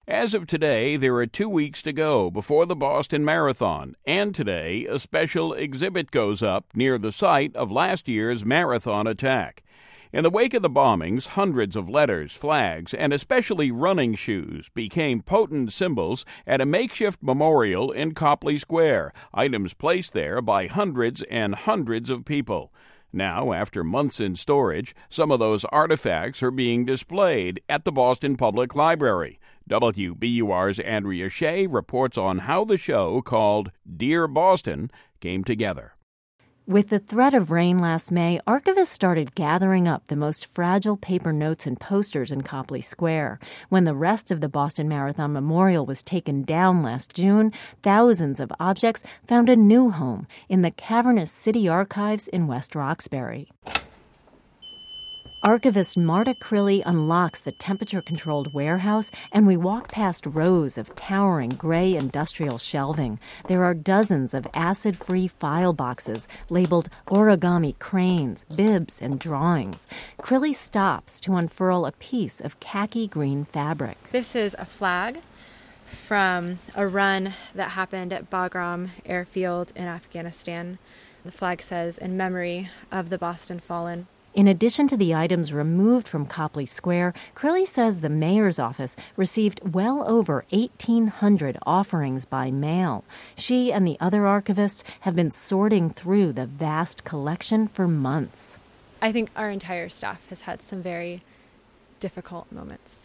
As of today, there are 2 weeks to go before the Boston Marathon, and today a special exhibit goes up near the site of last year's marathon attack. In the wake of the bombings, hundreds of letters, flags, and especially running shoes became potent symbols at a makeshift memorial in Copley Square, items placed there by hundreds and hundreds of people. Now, after months in storage, some of those artifacts are being displayed at the Boston Public Library. WBUR's Andrea Shea reports on how the show, called Dear Boston, came together. With the threat of rain last May, archivists started gathering up the most fragile paper notes and posters in Copley Square. When the rest of the Boston Marathon Memorial was taken down last June, thousands of objects found a new home in the cavernous city archives in West Roxbury. Archivist Marta Crilly unlocks the temperature-controlled warehouse, and we walk past rows of towering gray industrial shelving. There are dozens of acid-free file boxes labeled origami cranes, bibs, and drawings. Crilly stops to unfurl a piece of khaki green fabric. This is a flag from a run that happened at Bagram Airfield in Afghanistan. The flag says, "In memory of the Boston fallen." In addition to the items removed from Copley Square, Crilly says the mayor's office received well over 1,800 offerings by mail. She and the other archivists have been sorting through the vast collection for months. I think our entire staff has had some very difficult moments.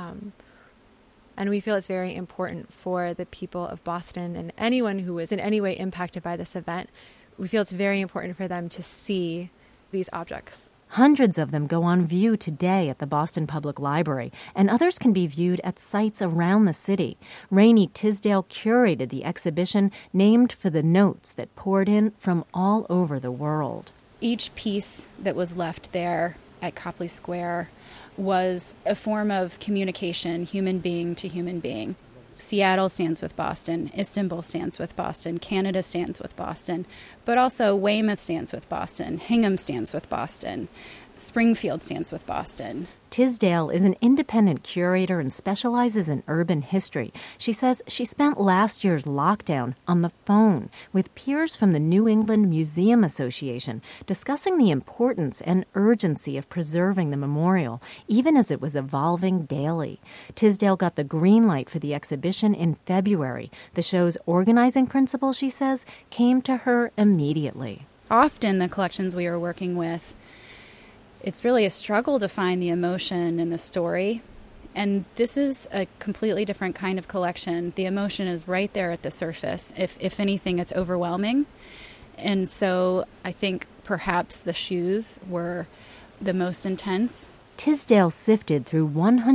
And we feel it's very important for the people of Boston and anyone who was in any way impacted by this event. We feel it's very important for them to see these objects. Hundreds of them go on view today at the Boston Public Library, and others can be viewed at sites around the city. Rainey Tisdale curated the exhibition named for the notes that poured in from all over the world. Each piece that was left there at Copley Square was a form of communication, human being to human being. Seattle stands with Boston, Istanbul stands with Boston, Canada stands with Boston, but also Weymouth stands with Boston, Hingham stands with Boston, Springfield stands with Boston. Tisdale is an independent curator and specializes in urban history. She says she spent last year's lockdown on the phone with peers from the New England Museum Association discussing the importance and urgency of preserving the memorial, even as it was evolving daily. Tisdale got the green light for the exhibition in February. The show's organizing principle, she says, came to her immediately. Often the collections we are working with, it's really a struggle to find the emotion in the story. And this is a completely different kind of collection. The emotion is right there at the surface. If anything, it's overwhelming. And so I think perhaps the shoes were the most intense. Tisdale sifted through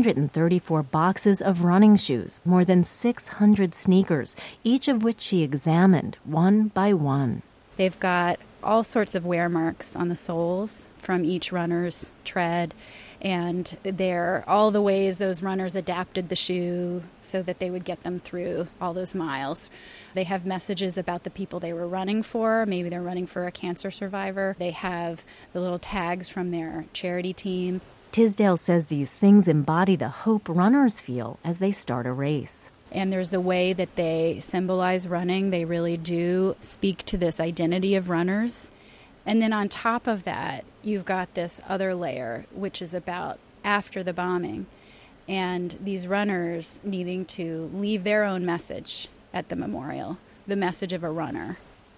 134 boxes of running shoes, more than 600 sneakers, each of which she examined one by one. They've got all sorts of wear marks on the soles from each runner's tread, and they're all the ways those runners adapted the shoe so that they would get them through all those miles. They have messages about the people they were running for. Maybe they're running for a cancer survivor. They have the little tags from their charity team. Tisdale says these things embody the hope runners feel as they start a race. And there's the way that they symbolize running. They really do speak to this identity of runners. And then on top of that, you've got this other layer, which is about after the bombing, and these runners needing to leave their own message at the memorial, the message of a runner.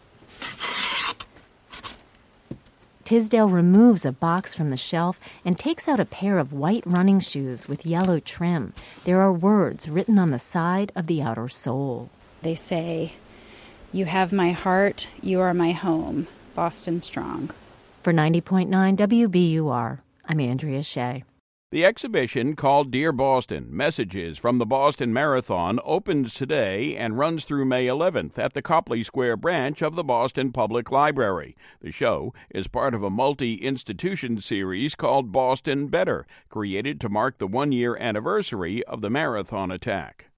Tisdale removes a box from the shelf and takes out a pair of white running shoes with yellow trim. There are words written on the side of the outer sole. They say, "You have my heart, you are my home, Boston Strong." For 90.9 WBUR, I'm Andrea Shea. The exhibition, called Dear Boston, Messages from the Boston Marathon, opens today and runs through May 11th at the Copley Square branch of the Boston Public Library. The show is part of a multi-institution series called Boston Better, created to mark the one-year anniversary of the marathon attack.